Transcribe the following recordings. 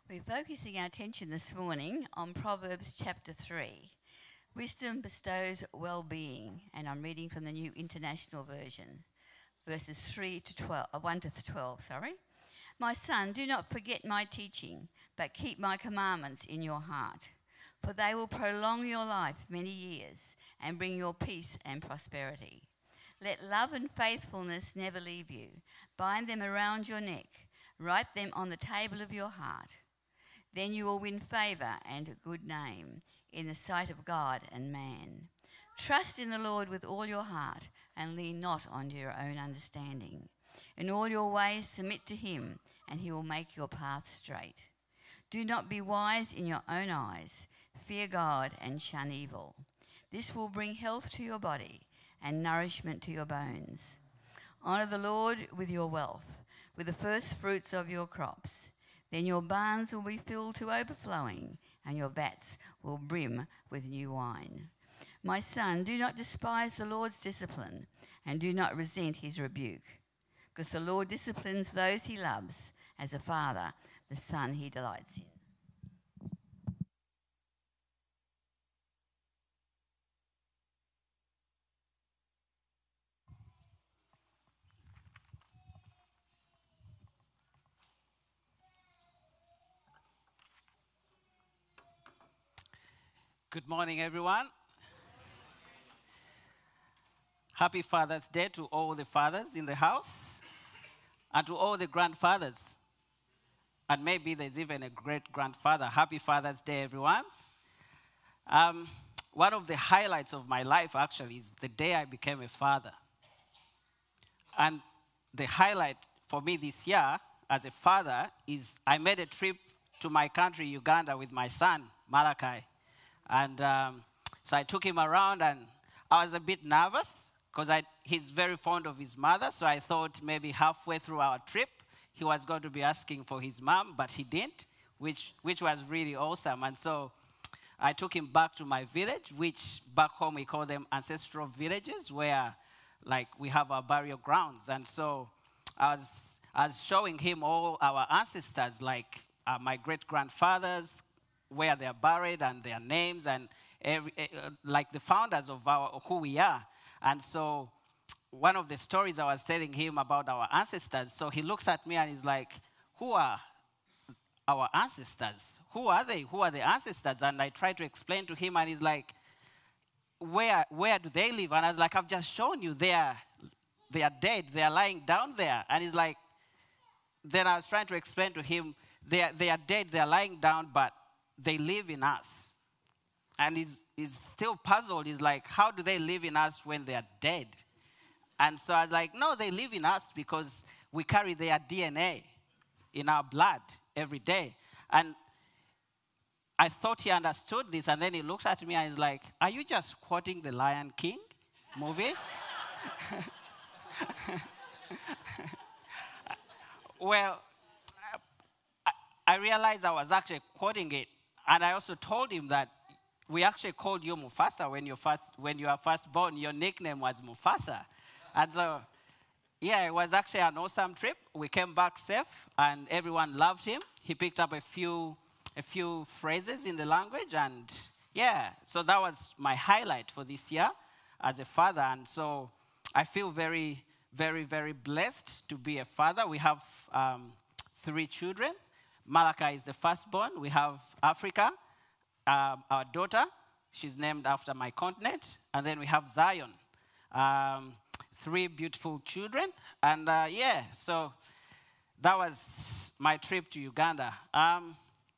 We're focusing our attention this morning on Proverbs chapter 3. Wisdom bestows well-being, and I'm reading from the New International Version, verses 1 to 12, sorry. My son, do not forget my teaching, but keep my commandments in your heart, for they will prolong your life many years and bring your peace and prosperity. Let love and faithfulness never leave you. Bind them around your neck. Write them on the table of your heart. Then you will win favour and a good name in the sight of God and man. Trust in the Lord with all your heart and lean not on your own understanding. In all your ways submit to him, and he will make your path straight. Do not be wise in your own eyes. Fear God and shun evil. This will bring health to your body and nourishment to your bones. Honour the Lord with your wealth, with the first fruits of your crops. Then your barns will be filled to overflowing, and your vats will brim with new wine. My son, do not despise the Lord's discipline, and do not resent his rebuke, because the Lord disciplines those he loves, as a father the son he delights in. Good morning, everyone. Happy Father's Day to all the fathers in the house and to all the grandfathers. And maybe there's even a great-grandfather. Happy Father's Day, everyone. One of the highlights of my life, actually, is the day I became a father. And the highlight for me this year as a father is I made a trip to my country, Uganda, with my son, Malachi. And so I took him around, and I was a bit nervous because he's very fond of his mother. So I thought maybe halfway through our trip, he was going to be asking for his mom, but he didn't, which was really awesome. And so I took him back to my village, which back home we call them ancestral villages, where like we have our burial grounds. And so I was showing him all our ancestors, like my great-grandfathers, where they are buried and their names and like the founders of who we are. And so one of the stories I was telling him about our ancestors, so he looks at me and he's like, who are our ancestors? Who are they? Who are the ancestors? And I try to explain to him, and he's like, where do they live? And I was like, I've just shown you, they are dead. They are lying down there. And he's like, then I was trying to explain to him, they are dead, they are lying down, but they live in us. And he's still puzzled. He's like, how do they live in us when they are dead? And so I was like, no, they live in us because we carry their DNA in our blood every day. And I thought he understood this, and then he looked at me and he's like, are you just quoting the Lion King movie? Well, I realized I was actually quoting it. And I also told him that we actually called you Mufasa when you were first born. Your nickname was Mufasa. And so, yeah, it was actually an awesome trip. We came back safe, and everyone loved him. He picked up a few phrases in the language, and yeah, so that was my highlight for this year as a father. And so I feel very, very, very blessed to be a father. We have 3 children. Malachi is the firstborn. We have Africa, our daughter. She's named after my continent. And then we have Zion. 3 beautiful children. And yeah, so that was my trip to Uganda. I'm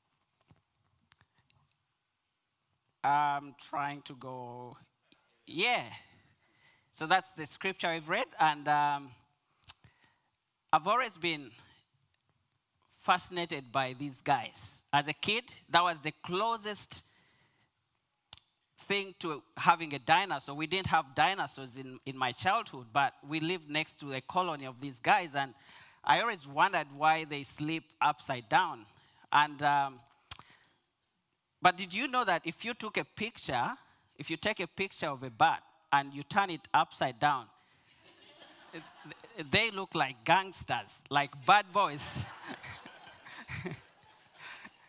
trying to go, yeah. So that's the scripture I've read. And I've always been fascinated by these guys. As a kid, that was the closest thing to having a dinosaur. We didn't have dinosaurs in my childhood, but we lived next to a colony of these guys, and I always wondered why they sleep upside down. And but did you know that if you take a picture of a bat and you turn it upside down, they look like gangsters, like bad boys.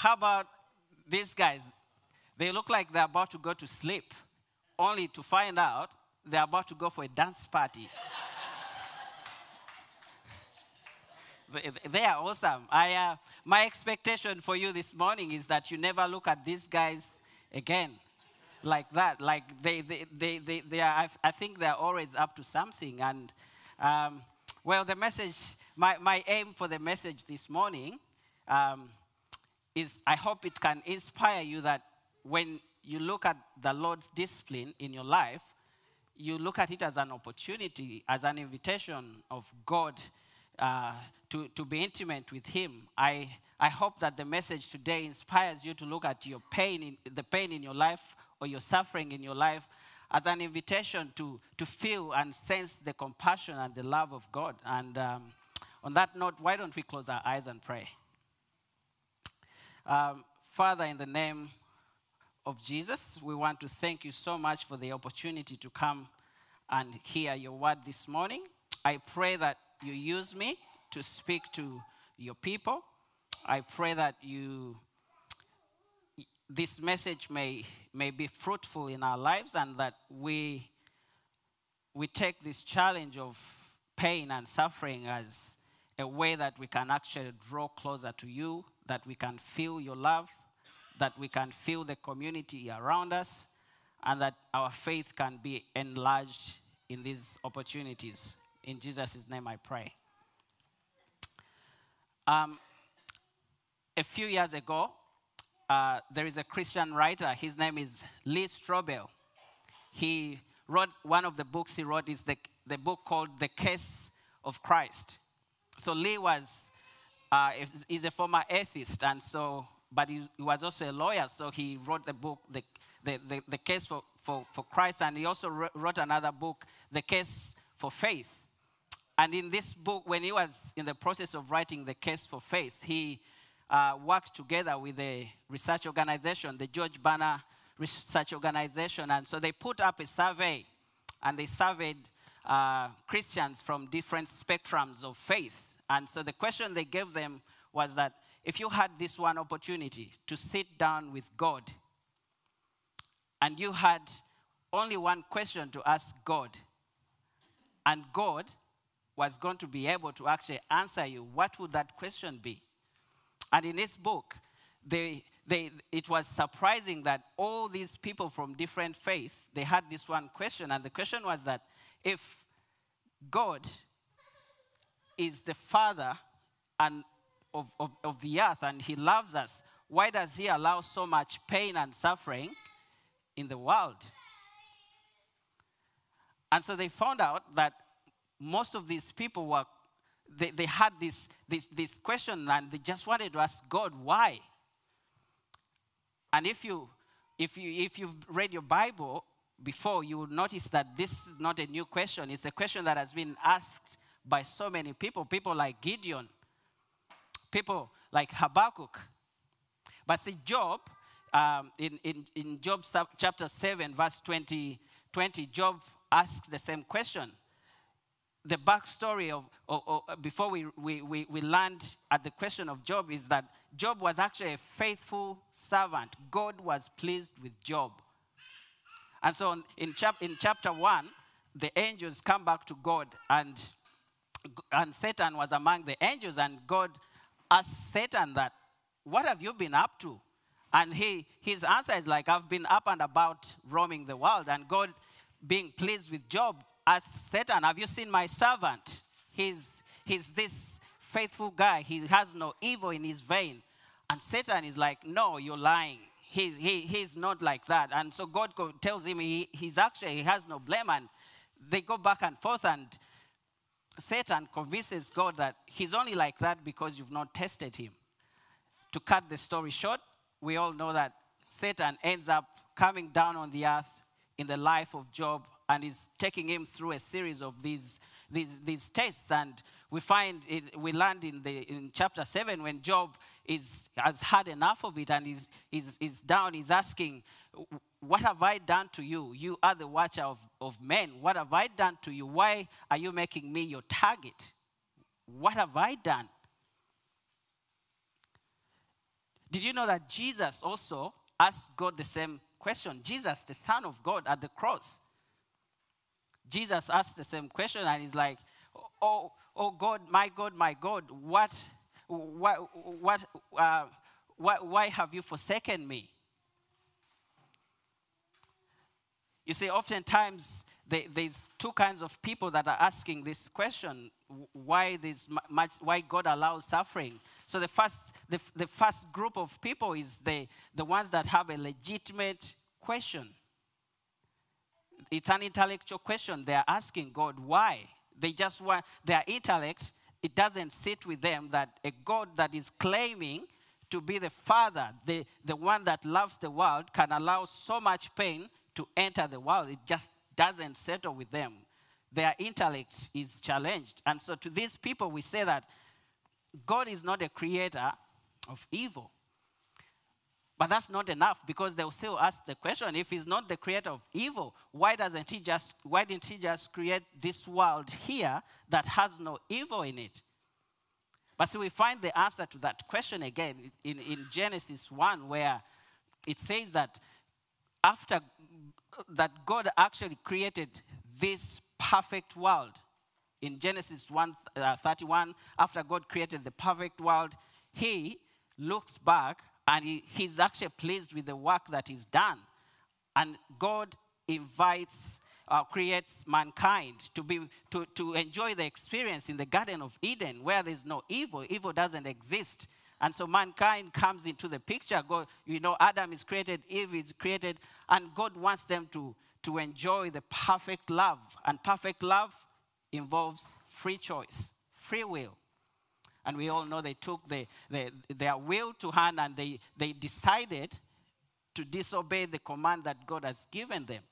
how about these guys? They look like they're about to go to sleep, only to find out they're about to go for a dance party. They are awesome. My expectation for you this morning is that you never look at these guys again like that. Like they are, I think they're always up to something. And well, the message, my aim for the message this morning is I hope it can inspire you that when you look at the Lord's discipline in your life, you look at it as an opportunity, as an invitation of God to be intimate with Him. I hope that the message today inspires you to look at your pain, the pain in your life or your suffering in your life, as an invitation to feel and sense the compassion and the love of God. And on that note, why don't we close our eyes and pray? Father, in the name of Jesus, we want to thank you so much for the opportunity to come and hear your word this morning. I pray that you use me to speak to your people. I pray that this message may be fruitful in our lives, and that we take this challenge of pain and suffering as a way that we can actually draw closer to you, that we can feel your love, that we can feel the community around us, and that our faith can be enlarged in these opportunities. In Jesus' name I pray. A few years ago, there is a Christian writer. His name is Lee Strobel. He wrote, one of the books he wrote is the book called The Case of Christ. So Lee is a former atheist, and so, but he was also a lawyer. So he wrote the book, The Case for Christ, and he also wrote another book, The Case for Faith. And in this book, when he was in the process of writing The Case for Faith, he worked together with a research organization, the George Barna Research Organization. And so they put up a survey, and they surveyed Christians from different spectrums of faith. And so the question they gave them was that if you had this one opportunity to sit down with God, and you had only one question to ask God, and God was going to be able to actually answer you, what would that question be? And in this book, it was surprising that all these people from different faiths, they had this one question. And the question was that if God is the Father of the earth and He loves us, why does He allow so much pain and suffering in the world? And so they found out that most of these people they had this question, and they just wanted to ask God why. And if you've read your Bible before, you will notice that this is not a new question. It's a question that has been asked by so many people. People like Gideon, people like Habakkuk. But see, Job, in Job chapter 7, verse 20, Job asks the same question. The backstory of before we land at the question of Job is that Job was actually a faithful servant. God was pleased with Job. And so in chapter 1, the angels come back to God, and Satan was among the angels, and God asked Satan that, what have you been up to? And his answer is like, I've been up and about roaming the world. And God, being pleased with Job, asked Satan, have you seen my servant? He's this faithful guy. He has no evil in his vein. And Satan is like, no, you're lying. He's not like that. And so God tells him he has no blame. And they go back and forth, and Satan convinces God that he's only like that because you've not tested him. To cut the story short, we all know that Satan ends up coming down on the earth in the life of Job, and is taking him through a series of these tests. And we land in chapter 7 when Job has had enough of it, and is down. He's asking, what have I done to you? You are the watcher of men. What have I done to you? Why are you making me your target? What have I done? Did you know that Jesus also asked God the same question? Jesus, the Son of God, at the cross. Jesus asked the same question, and he's like, oh God, my God, my God, why have you forsaken me? You see, oftentimes there's two kinds of people that are asking this question: why God allows suffering. So the first group of people is the ones that have a legitimate question. It's an intellectual question. They're asking God why. They just want their intellect. It doesn't sit with them that a God that is claiming to be the Father, the one that loves the world, can allow so much pain to enter the world. It just doesn't settle with them. Their intellect is challenged. And so to these people, we say that God is not a creator of evil. But that's not enough, because they'll still ask the question, if he's not the creator of evil, why didn't he just create this world here that has no evil in it? But so we find the answer to that question again in Genesis 1, where it says that after that God actually created this perfect world. In Genesis 1:31, after God created the perfect world, he looks back and he's actually pleased with the work that he's done. And God creates mankind to enjoy the experience in the Garden of Eden, where there's no evil. Evil doesn't exist. And so mankind comes into the picture. God, Adam is created, Eve is created, and God wants them to enjoy the perfect love. And perfect love involves free choice, free will. And we all know they took their will to hand, and they decided to disobey the command that God has given them.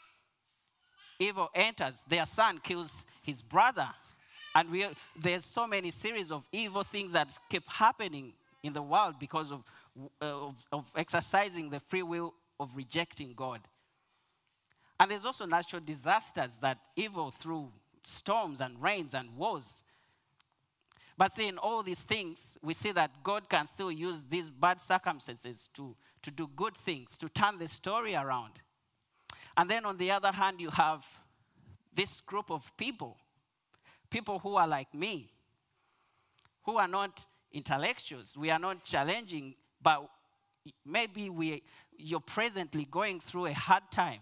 Evil enters, their son kills his brother. And there's so many series of evil things that keep happening in the world because of exercising the free will of rejecting God. And there's also natural disasters that evil through storms and rains and wars. But see, in all these things, we see that God can still use these bad circumstances to do good things, to turn the story around. And then on the other hand, you have this group of people who are like me, who are not intellectuals. We are not challenging, but maybe you're presently going through a hard time.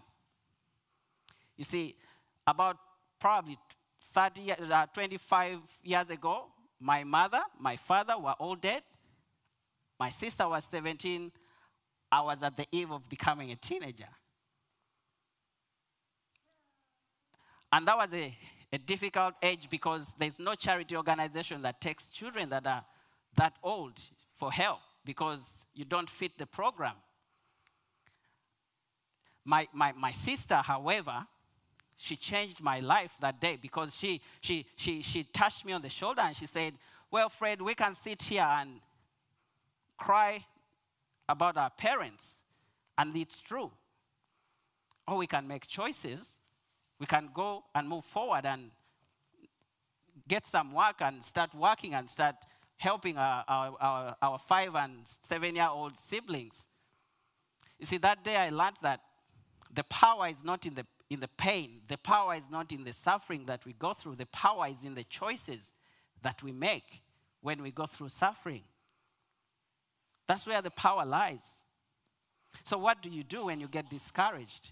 You see, about probably 25 years ago, my mother, my father were all dead. My sister was 17. I was at the eve of becoming a teenager. And that was a difficult age, because there's no charity organization that takes children that are that old for help, because you don't fit the program. My sister, however, she changed my life that day, because she touched me on the shoulder and she said, well, Fred, we can sit here and cry about our parents, and it's true. Or we can make choices. We can go and move forward and get some work and start working and start helping our 5 and 7-year-old siblings. You see, that day I learned that the power is not in the pain. The power is not in the suffering that we go through. The power is in the choices that we make when we go through suffering. That's where the power lies. So what do you do when you get discouraged?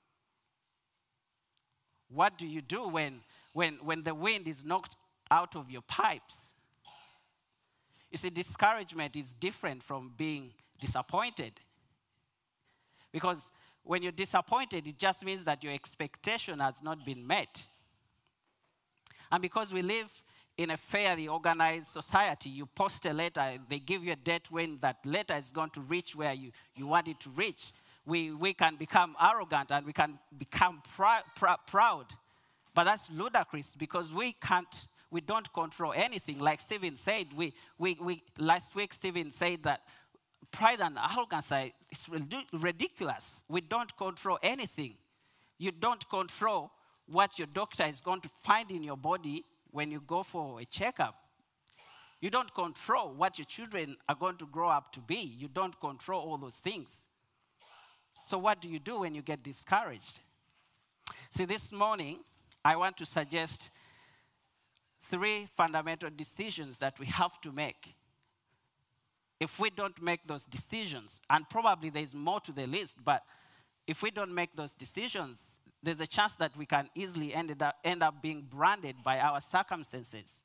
What do you do when the wind is knocked out of your pipes? You see, discouragement is different from being disappointed. Because when you're disappointed, it just means that your expectation has not been met. And because we live in a fairly organized society, you post a letter, they give you a date when that letter is going to reach where you want it to reach. We can become arrogant and we can become proud. But that's ludicrous, because we don't control anything. Like Stephen said, last week Stephen said that pride and arrogance is ridiculous. We don't control anything. You don't control what your doctor is going to find in your body when you go for a checkup. You don't control what your children are going to grow up to be. You don't control all those things. So what do you do when you get discouraged? See, this morning, I want to suggest 3 fundamental decisions that we have to make. If we don't make those decisions, and probably there's more to the list, but if we don't make those decisions, there's a chance that we can easily end up being branded by our circumstances.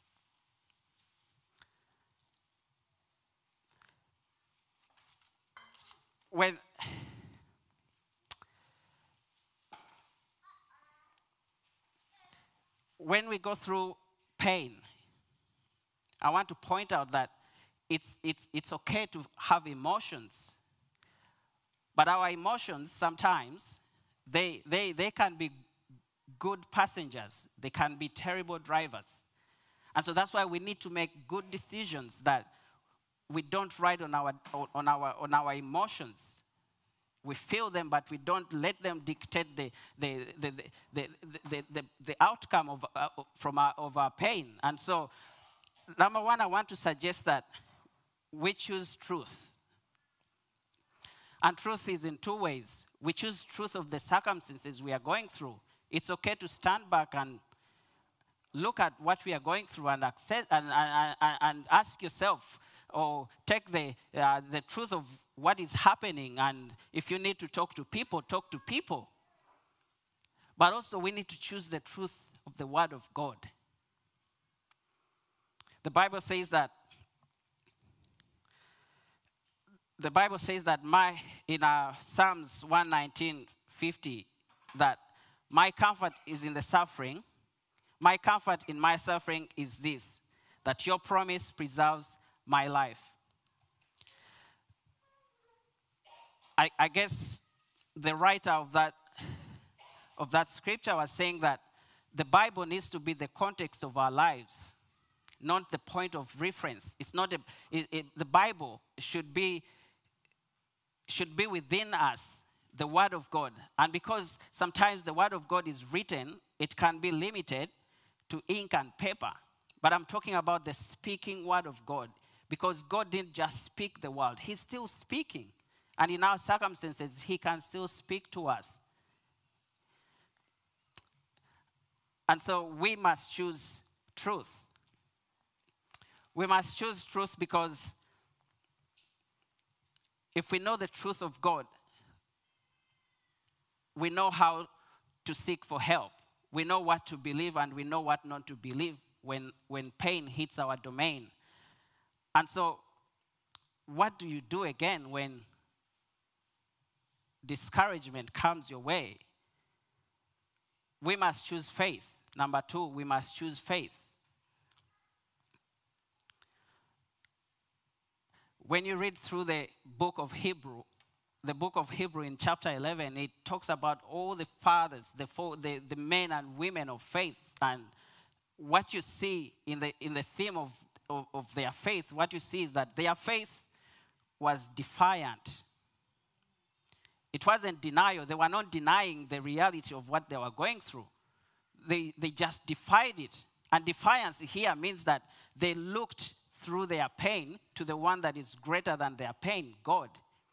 When we go through pain, I want to point out that it's okay to have emotions. But our emotions sometimes, they can be good passengers. They can be terrible drivers. And so that's why we need to make good decisions that we don't ride on our emotions. We feel them, but we don't let them dictate the outcome of our pain. And so, number one, I want to suggest that we choose truth. And truth is in 2 ways. We choose truth of the circumstances we are going through. It's okay to stand back and look at what we are going through and accept and ask yourself, or take the truth of what is happening. And if you need to talk to people, talk to people. But also we need to choose the truth of the Word of God. The Bible says that in Psalms 119:50, that my comfort is in the suffering. My comfort in my suffering is this, that your promise preserves my life. I guess the writer of that scripture was saying that the Bible needs to be the context of our lives, not the point of reference. It's not the Bible should be within us, the Word of God. And because sometimes the Word of God is written, it can be limited to ink and paper. But I'm talking about the speaking Word of God, because God didn't just speak the word. He's still speaking. And in our circumstances, He can still speak to us. And so we must choose truth. We must choose truth because if we know the truth of God, we know how to seek for help. We know what to believe and we know what not to believe when pain hits our domain. And so, what do you do again when discouragement comes your way? We must choose faith. Number 2, we must choose faith. When you read through the book of Hebrew in chapter 11, it talks about all the fathers, the men and women of faith. And what you see in the theme of their faith, what you see is that their faith was defiant. It wasn't denial. They were not denying the reality of what they were going through. They just defied it. And defiance here means that they looked through their pain to the one that is greater than their pain, God.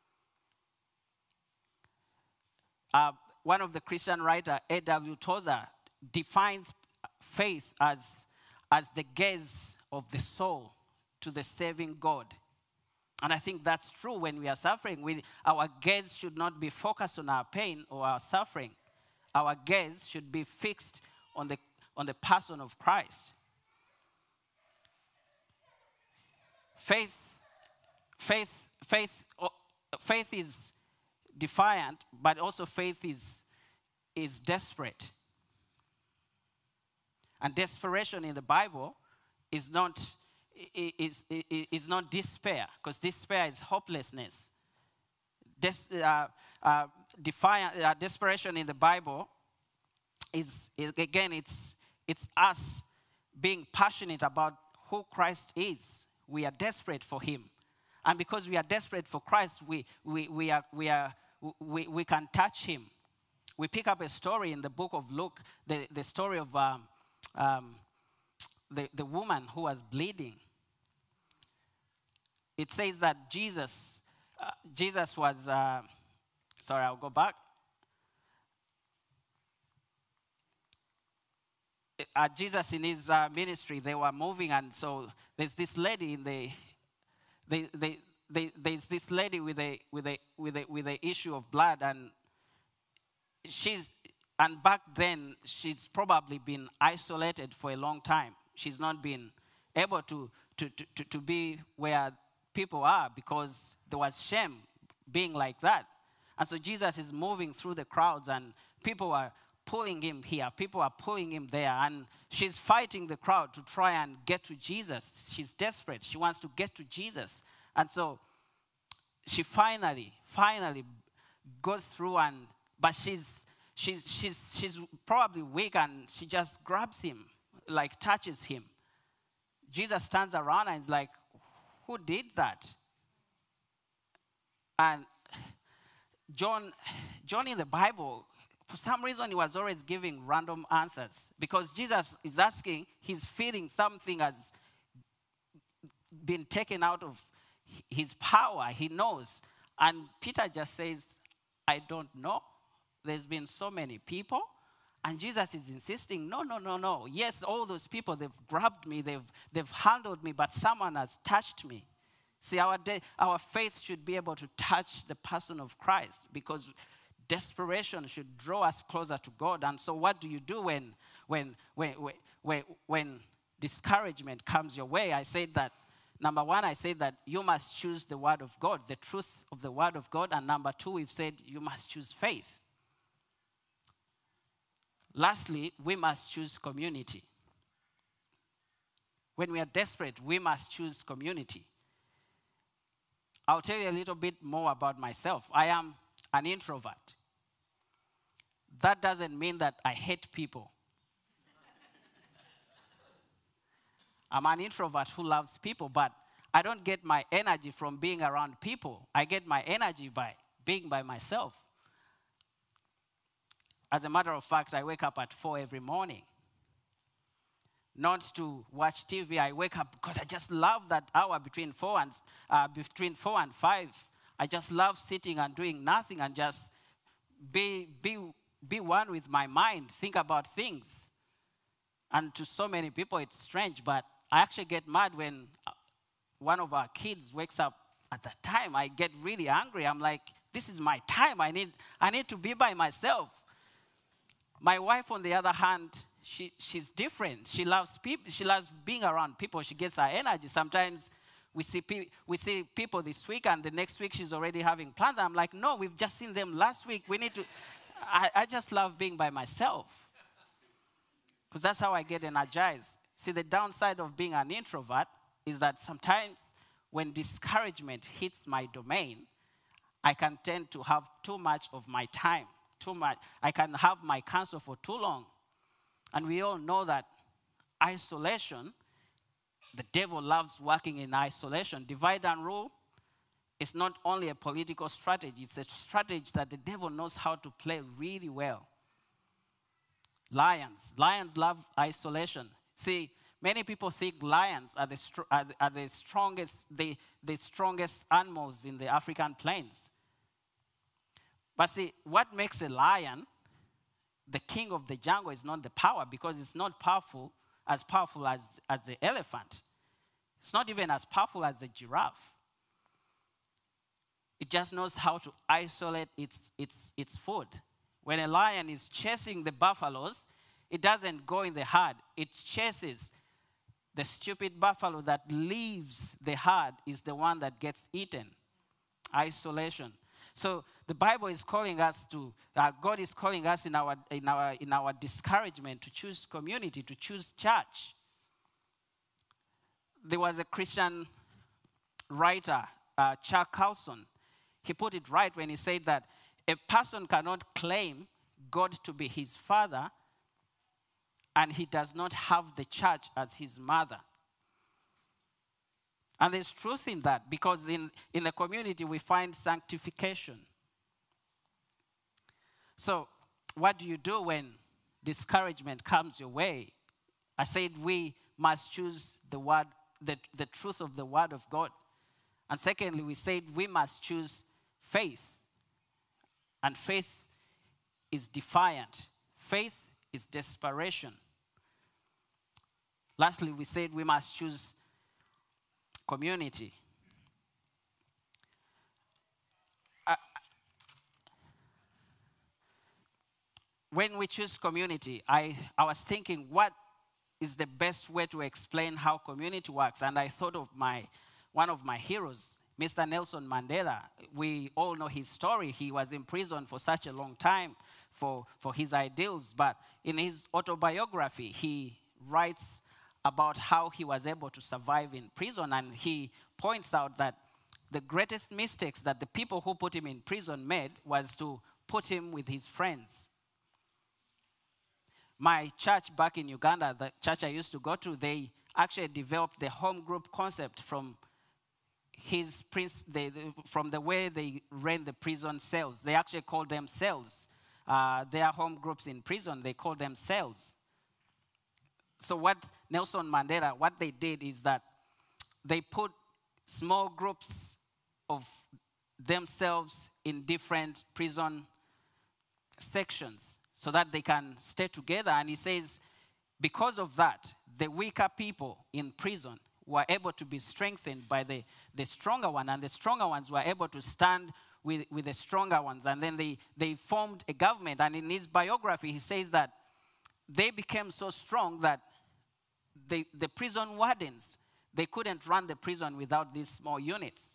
One of the Christian writer, A.W. Tozer, defines faith as the gaze of the soul to the saving God. And I think that's true when we are suffering. Our gaze should not be focused on our pain or our suffering. Our gaze should be fixed on the person of Christ. Faith is defiant, but also faith is desperate. And desperation in the Bible is not despair, because despair is hopelessness. Desperation in the Bible is again, it's us being passionate about who Christ is. We are desperate for Him, and because we are desperate for Christ, we can touch Him. We pick up a story in the book of Luke, the story of the woman who was bleeding. it says that Jesus was, sorry, I'll go back. Jesus in his ministry, they were moving, and so there's this lady in there's this lady with a issue of blood, and back then she's probably been isolated for a long time. She's not been able to be where people are because there was shame being like that. And so Jesus is moving through the crowds, and people are pulling him here, people are pulling him there, and she's fighting the crowd to try and get to Jesus. She's desperate. She wants to get to Jesus. And so she finally goes through, but she's probably weak, and she just grabs him, like touches him. Jesus turns around and is like, who did that? And John in the Bible, for some reason, he was always giving random answers. Because Jesus is asking, he's feeling something has been taken out of his power. He knows. And Peter just says, I don't know. There's been so many people. And Jesus is insisting, no. Yes, all those people, they've grabbed me, they've handled me, but someone has touched me. See, our faith should be able to touch the person of Christ, because desperation should draw us closer to God. And so what do you do when discouragement comes your way? I said that, number one, you must choose the word of God, the truth of the word of God. And number two, we've said you must choose faith. Lastly, we must choose community. When we are desperate, we must choose community. I'll tell you a little bit more about myself. I am an introvert. That doesn't mean that I hate people. I'm an introvert who loves people, but I don't get my energy from being around people. I get my energy by being by myself. As a matter of fact, I wake up at 4 every morning. Not to watch TV. I wake up because I just love that hour between 4 and 5. I just love sitting and doing nothing and just be one with my mind, think about things. And to so many people, it's strange, but I actually get mad when one of our kids wakes up at that time. I get really angry. I'm like, this is my time. I need to be by myself. My wife, on the other hand, she's different. She loves people. She loves being around people. She gets her energy. Sometimes we see people this week, and the next week she's already having plans. I'm like, no, we've just seen them last week. We need to. I just love being by myself, because that's how I get energized. See, the downside of being an introvert is that sometimes when discouragement hits my domain, I can tend to have too much of my time. Too much. I can have my counsel for too long. And we all know that isolation, the devil loves working in isolation. Divide and rule is not only a political strategy, it's a strategy that the devil knows how to play really well. Lions love isolation. See, many people think lions are the strongest animals in the African plains. But see, what makes a lion the king of the jungle is not the power, because it's not as powerful as the elephant. It's not even as powerful as the giraffe. It just knows how to isolate its food. When a lion is chasing the buffaloes, it doesn't go in the herd. It chases the stupid buffalo that leaves the herd, is the one that gets eaten. Isolation. So the Bible is calling us God is calling us in our discouragement to choose community, to choose church. There was a Christian writer, Chuck Carlson. He put it right when he said that a person cannot claim God to be his father and he does not have the church as his mother. And there's truth in that, because in the community we find sanctification. So what do you do when discouragement comes your way? I said we must choose the word, the truth of the word of God. And secondly, we said we must choose faith. And faith is defiant. Faith is desperation. Lastly, we said we must choose community. When we choose community, I was thinking, what is the best way to explain how community works? And I thought of one of my heroes, Mr. Nelson Mandela. We all know his story. He was in prison for such a long time for his ideals. But in his autobiography, he writes about how he was able to survive in prison. And he points out that the greatest mistakes that the people who put him in prison made was to put him with his friends. My church back in Uganda, the church I used to go to, they actually developed the home group concept from from the way they ran the prison cells. They actually called them cells. Their home groups in prison, they call them cells. So what Nelson Mandela, what they did is that they put small groups of themselves in different prison sections so that they can stay together. And he says, because of that, the weaker people in prison were able to be strengthened by the stronger one, and the stronger ones were able to stand with the stronger ones. And then they formed a government. And in his biography, he says that they became so strong that the prison wardens, they couldn't run the prison without these small units.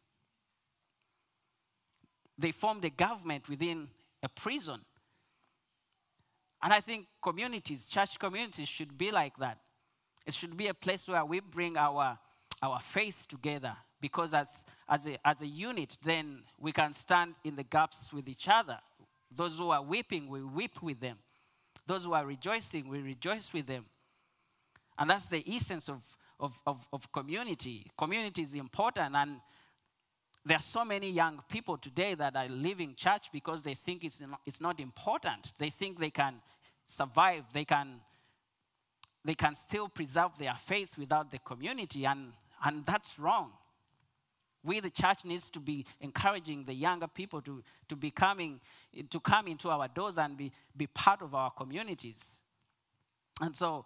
They formed a government within a prison. And I think communities, church communities should be like that. It should be a place where we bring our faith together, because as a unit, then we can stand in the gaps with each other. Those who are weeping, we weep with them. Those who are rejoicing, we rejoice with them. And that's the essence of community. Community is important, and there are so many young people today that are leaving church because they think it's not important. They think they can survive, they can still preserve their faith without the community, and that's wrong. We, the church, needs to be encouraging the younger people to come into our doors and be part of our communities. And so,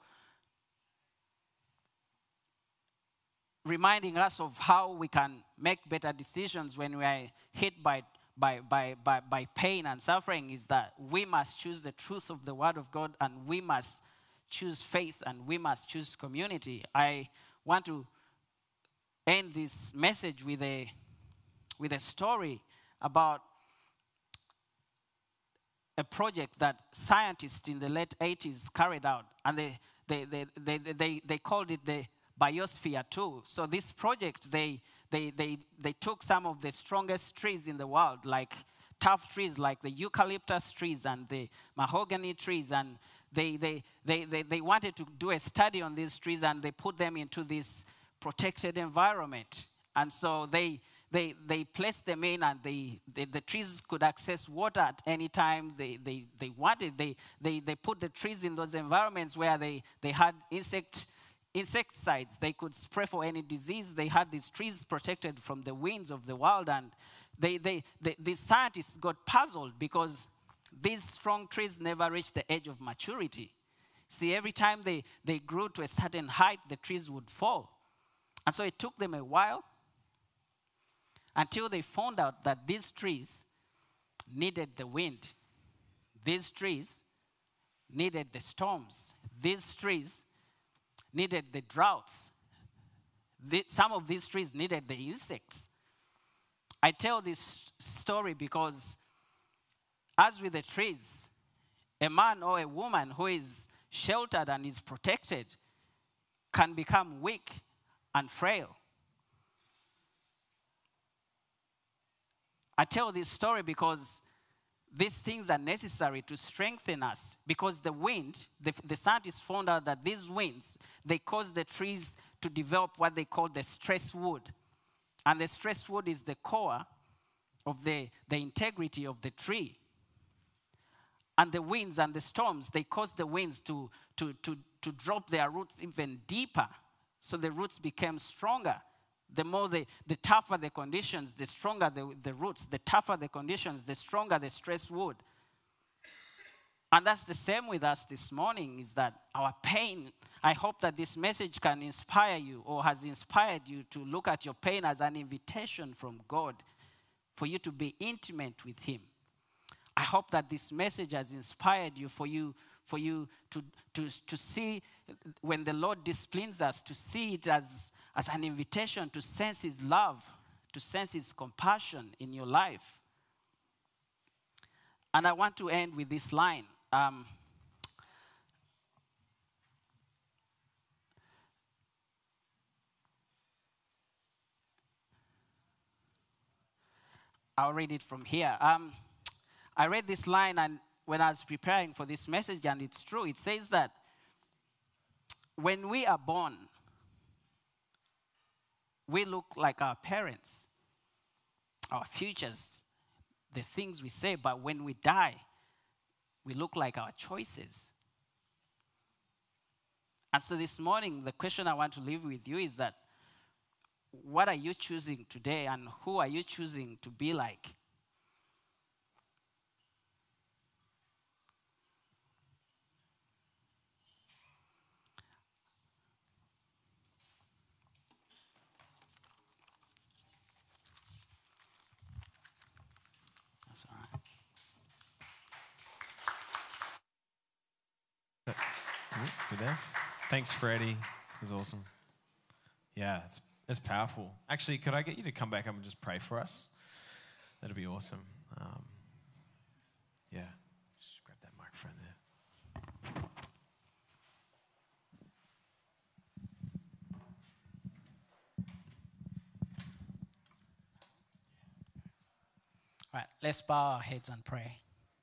reminding us of how we can make better decisions when we are hit by pain and suffering is that we must choose the truth of the Word of God, and we must choose faith, and we must choose community. I want to end this message with a story about a project that scientists in the late 80s carried out, and they called it the Biosphere 2. So this project, they took some of the strongest trees in the world, like tough trees like the eucalyptus trees and the mahogany trees, and they wanted to do a study on these trees, and they put them into this protected environment. And so they placed them in, and the trees could access water at any time they wanted. They put the trees in those environments where they had insecticides. They could spray for any disease. They had these trees protected from the winds of the world, and these scientists got puzzled because these strong trees never reached the age of maturity. See, every time they grew to a certain height, the trees would fall. And so it took them a while until they found out that these trees needed the wind. These trees needed the storms. These trees needed the droughts. Some of these trees needed the insects. I tell this story because, as with the trees, a man or a woman who is sheltered and is protected can become weak and frail. I tell this story because these things are necessary to strengthen us, because the wind, the scientists found out that these winds, they cause the trees to develop what they call the stress wood. And the stress wood is the core of the integrity of the tree. And the winds and the storms, they cause the winds to drop their roots even deeper. So the roots became stronger the tougher the conditions, the stronger the roots. The tougher the conditions, the stronger the stress wood. And that's the same with us this morning, is that our pain, I hope that this message can inspire you or has inspired you to look at your pain as an invitation from God for you to be intimate with Him. I hope that this message has inspired you for you to see when the Lord disciplines us, to see it as an invitation to sense His love, to sense His compassion in your life. And I want to end with this line. I'll read it from here. I read this line and when I was preparing for this message, and it's true, it says that when we are born, we look like our parents, our futures, the things we say, but when we die, we look like our choices. And so this morning, the question I want to leave with you is that, what are you choosing today and who are you choosing to be like? That's all right. You there? Thanks, Freddie. It was awesome. Yeah, it's powerful. Actually, could I get you to come back up and just pray for us? That'd be awesome. Yeah, just grab that microphone there. All right, let's bow our heads and pray.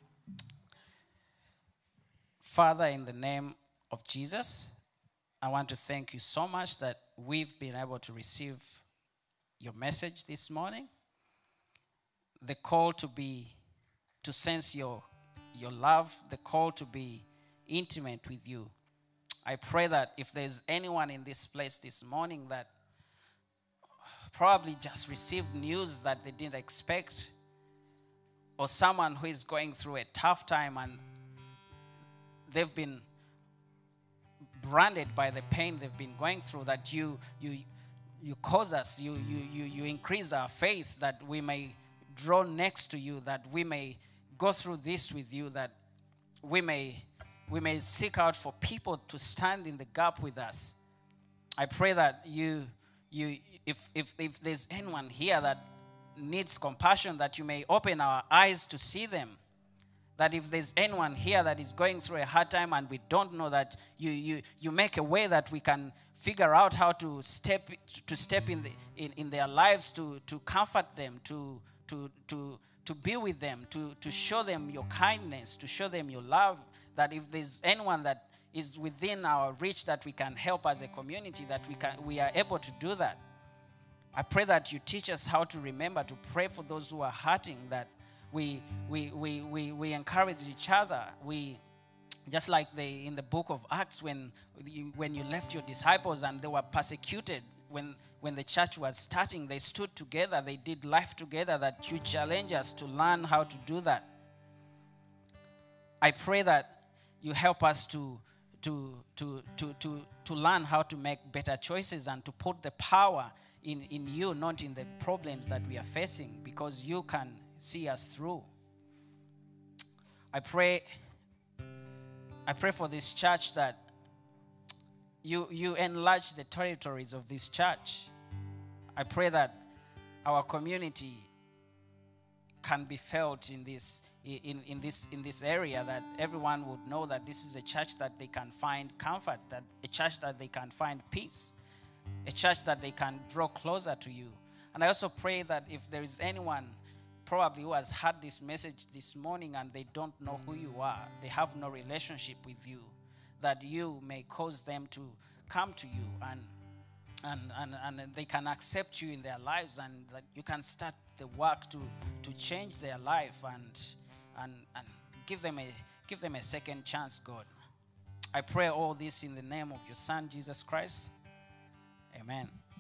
Father, in the name of Jesus, I want to thank you so much that we've been able to receive your message this morning. The call to sense your love, the call to be intimate with you. I pray that if there's anyone in this place this morning that probably just received news that they didn't expect, or someone who is going through a tough time and they've been branded by the pain they've been going through, that you cause us, you increase our faith, that we may draw next to you, that we may go through this with you, that we may seek out for people to stand in the gap with us. I pray that if there's anyone here that needs compassion, that you may open our eyes to see them. That if there's anyone here that is going through a hard time and we don't know, that you make a way that we can figure out how to step in their lives, to comfort them, to be with them, to show them your kindness, to show them your love. That if there's anyone that is within our reach that we can help as a community, that we are able to do that. I pray that you teach us how to remember to pray for those who are hurting, that we encourage each other. We, just like in the book of Acts, when you left your disciples and they were persecuted, when the church was starting, they stood together, they did life together, that you challenge us to learn how to do that. I pray that you help us to learn how to make better choices and to put the power in you, not in the problems that we are facing, because you can see us through. I pray for this church that you enlarge the territories of this church. I pray that our community can be felt in this area, that everyone would know that this is a church that they can find comfort, that a church that they can find peace, a church that they can draw closer to you. And I also pray that if there is anyone probably who has heard this message this morning and they don't know who you are, they have no relationship with you, that you may cause them to come to you and they can accept you in their lives, and that you can start the work to change their life and give them a second chance, God. I pray all this in the name of your Son, Jesus Christ. Amen.